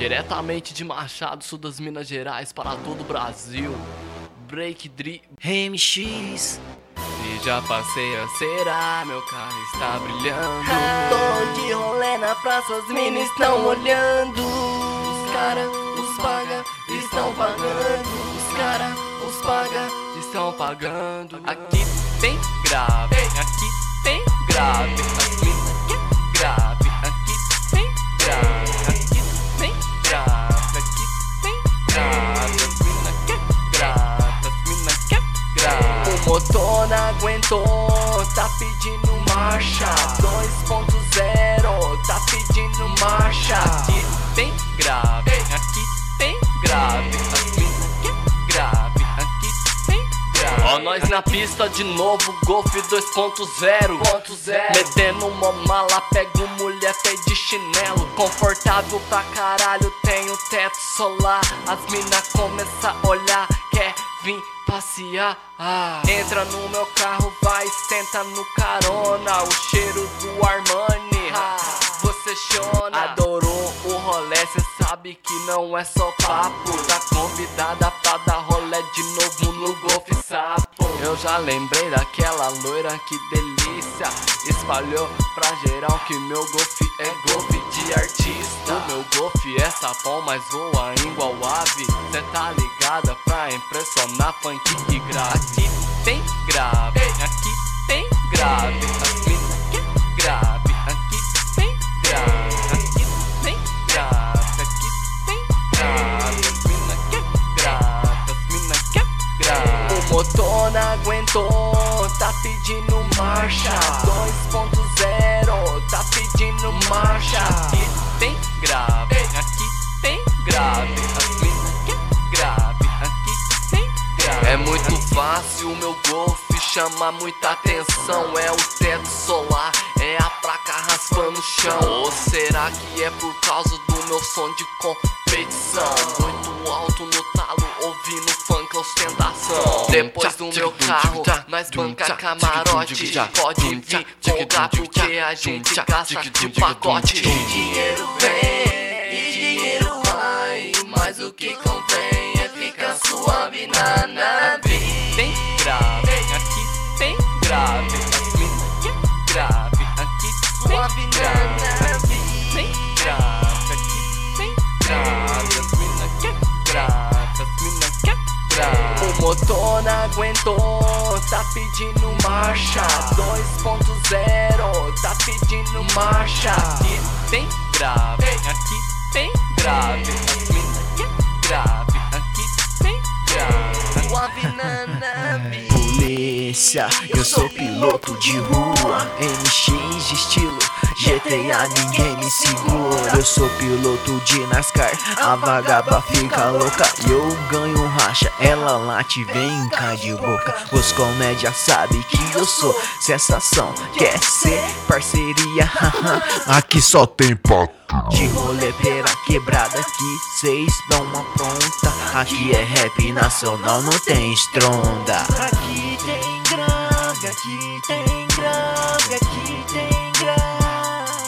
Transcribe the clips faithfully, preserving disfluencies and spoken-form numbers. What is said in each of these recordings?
Diretamente de Machado, sul das Minas Gerais, para todo o Brasil. Break Drip M X. E já passei a cera, meu carro está brilhando. Tô de rolê na praça, as minas estão olhando. Os cara, os paga, estão pagando. Os cara, os paga, estão pagando. Aqui tem grave, aqui tem grave. As minas quer grave, aqui tem grave. Aqui tem grave, aqui tem grave. As minas quer grave, as minas quer grave. O motor não aguentou, tá pedindo marcha. dois ponto zero, tá pedindo marcha. Aqui tem grave, aqui tem grave. As minas quer grave, aqui tem grave. Ó, nós na pista de novo, Golf dois ponto zero. Metendo uma mala, pego mulher feia de chinelo. Confortável pra caralho, tenho teto solar. As mina começam a olhar, quer vir passear. Ah. Entra no meu carro, vai, senta no carona. O cheiro do Armani, ah. Você chona. Adorou o rolê, cê sabe que não é só papo. Tá convidada pra dar rolê de novo no Golf Sapo. Eu já lembrei daquela loira, que delícia. Espalhou pra geral que meu Golf é Golf de artista. O meu Golf é sapão, mas voa igual ave. Cê tá ligada pra impressionar funk e grave. Aqui tem grave, aqui tem grave. As minas quer grave, aqui tem grave. Aqui tem grave, aqui tem grave. As minas quer grave, as minas quer grave. O motor não aguentou, tá pedindo marcha. dois ponto zero, tá pedindo marcha. Aqui tem grave, aqui tem grave. As minas quer grave, aqui tem grave. É muito fácil, o meu Golf chama muita atenção. É o teto solar, é a placa raspando o chão. Ou será que é por causa do meu som de competição? Muito alto no talo, ouvindo funk ostentação. Depois do meu carro, nós banca camarote. Pode vir folgar porque a gente gasta de pacote. Dinheiro vem e dinheiro vai, mas o que convém é ficar suave na nave. Tem grave, aqui tem grave. As minas quer grave, aqui Suave tem na grave. nave. Tem grave, aqui tem grave. As minas quer grave, as minas quer grave. O motor não aguentou, tá pedindo marcha. dois ponto zero, tá pedindo marcha. Aqui tem grave, aqui tem grave. As minas quer grave, aqui tem grave. Suave na nave. Polícia, eu sou piloto de rua, M X de estilo G T A, ninguém me segura. Eu sou piloto de NASCAR, a vagaba fica louca e eu ganho racha, ela late, vem cá de boca. Os comédia sabe que eu sou sensação, quer ser parceria, aqui só tem papo. De rolê pela quebrada, aqui cês dão uma pronta. Aqui é rap nacional, não tem estronda. Aqui tem grave, aqui tem grave, aqui tem grave.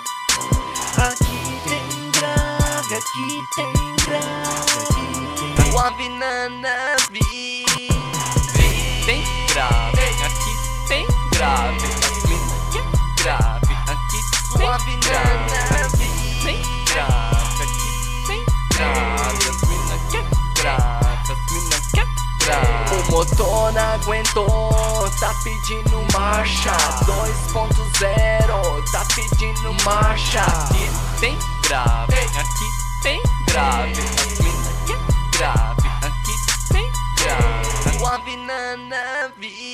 Aqui tem grave, aqui tem grave. Suave na nave. Tem grave, aqui tem grave. As minas quer grave, aqui tem Suave na grave. nave. Tem grave, aqui tem grave. As minas quer grave, as minas quer grave. O motor não aguentou, tá pedindo marcha. dois ponto zero, tá pedindo marcha. Aqui tem grave, aqui tem grave. As minas quer grave, aqui tem grave. Suave na nave.